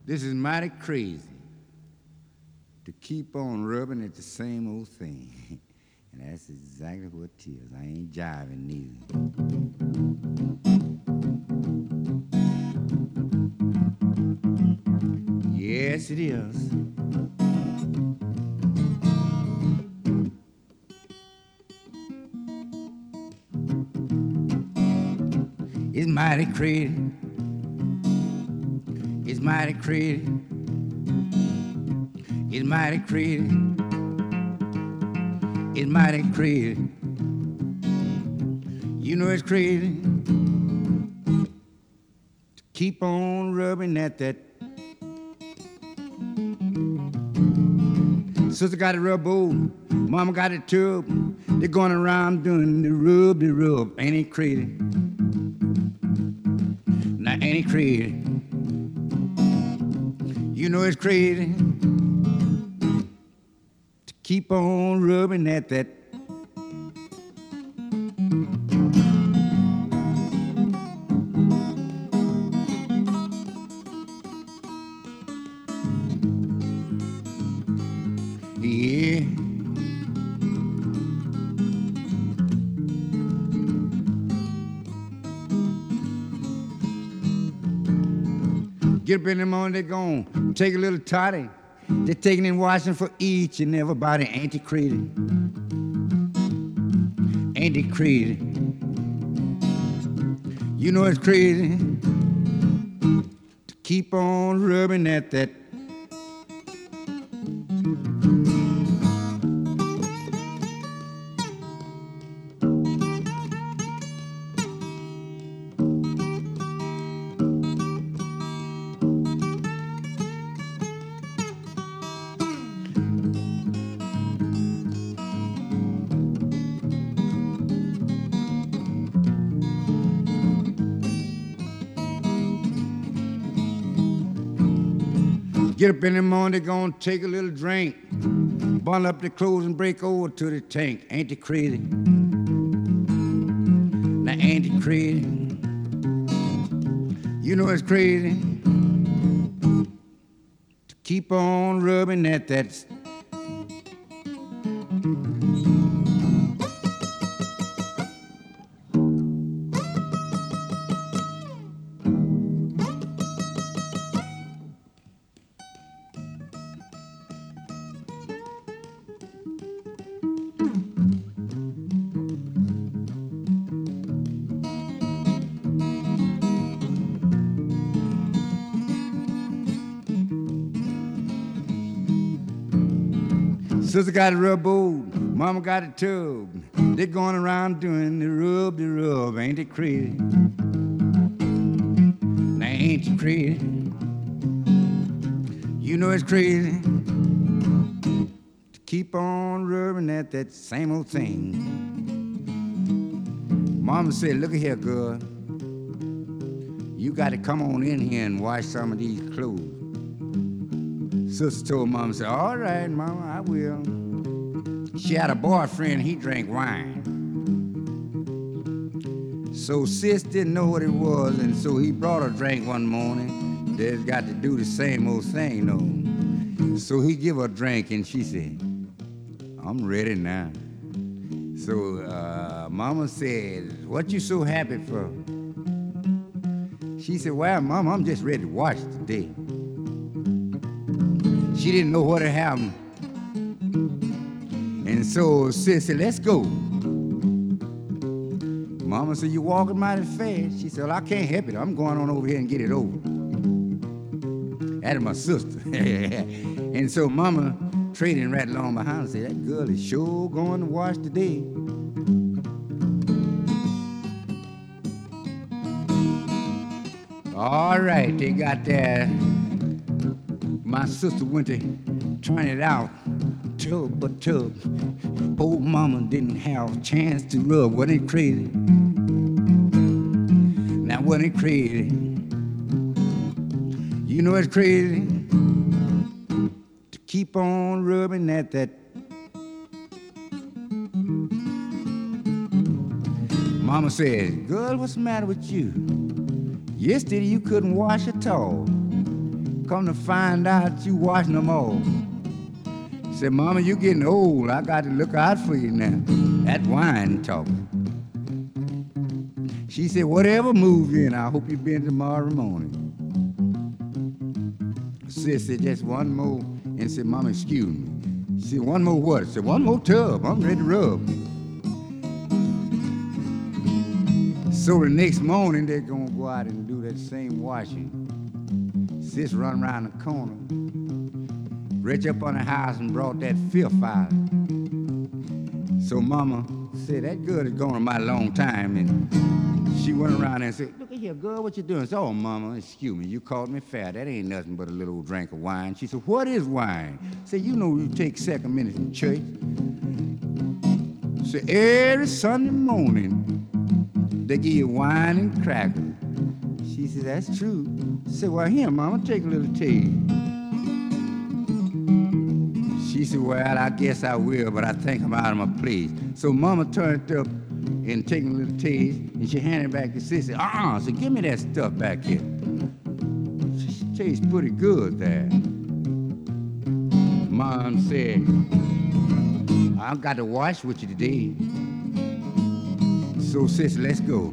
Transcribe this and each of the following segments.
This is mighty crazy to keep on rubbing at the same old thing. And that's exactly what it is. I ain't jiving neither. Yes, it is. It's mighty crazy. It's mighty crazy. It's mighty crazy. It's mighty crazy. You know it's crazy to keep on rubbing at that. Sister got a rub old, mama got a tub. They're going around doing the rub. Ain't it crazy? Now ain't it crazy? You know it's crazy to keep on rubbing at that. Yeah. Get up in the morning, they're gone. Take a little toddy. They're taking in washing for each and everybody. Ain't it crazy? Ain't it crazy? You know it's crazy to keep on rubbing at that. Get up in the morning, they're gonna take a little drink, bundle up their clothes and break over to the tank. Ain't it crazy? Now ain't it crazy? You know it's crazy to keep on rubbing at that. Sister got a rub old, mama got a tub. They're going around doing the rub. Ain't it crazy? Now ain't it crazy? You know it's crazy to keep on rubbing at that same old thing. Mama said, look at here, girl. You got to come on in here and wash some of these clothes. Sister told Mama, said, all right, Mama, I will. She had a boyfriend, he drank wine. So Sis didn't know what it was, and so he brought her a drink one morning. They've got to do the same old thing, though. So he give her a drink, and she said, I'm ready now. So Mama said, what you so happy for? She said, well, Mama, I'm just ready to wash today. She didn't know what had happened. And so Sis said, let's go. Mama said, you walking mighty fast. She said, well, I can't help it. I'm going on over here and get it over. That's my sister. And so Mama trading right along behind and said, that girl is sure going to wash today. All right, they got there. My sister went to trying it out, tub by tub. Poor Mama didn't have a chance to rub. Wasn't it crazy? Now, wasn't it crazy? You know it's crazy to keep on rubbing at that. Mama said, girl, what's the matter with you? Yesterday you couldn't wash at all. Come to find out you washing them all. Said, Mama, you getting old. I got to look out for you now. That wine talk. She said, whatever moves you in, I hope you been tomorrow morning. Sis said, just one more. And said, Mama, excuse me. She said, one more what? I said, one more tub. I'm ready to rub. So the next morning, they're going to go out and do that same washing. Sis run around the corner, reached up on the house and brought that filth out. So Mama said, that girl is gone a mighty long time. And she went around and said, look at here, girl, what you doing? I said, oh, Mama, excuse me, you called me fat. That ain't nothing but a little old drink of wine. She said, what is wine? I said, you know you take second minutes in church. So every Sunday morning, they give you wine and crackers. She said, that's true. I said, well, here, Mama, take a little taste. She said, well, I guess I will, but I think I'm out of my place. So Mama turned up and taking a little taste, and she handed it back to Sis. So give me that stuff back here. She tastes pretty good there. Mom said, I've got to wash with you today. So Sis, let's go.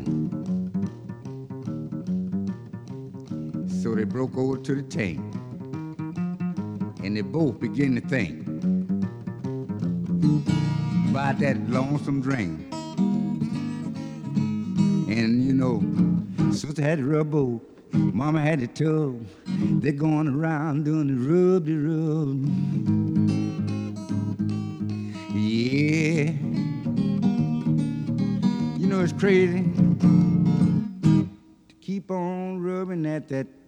So they broke over to the tank, and they both began to think about that lonesome drink. And you know, Sister had the rubber, Mama had the tub. They're going around doing the rub. Yeah, you know it's crazy to keep on rubbing at that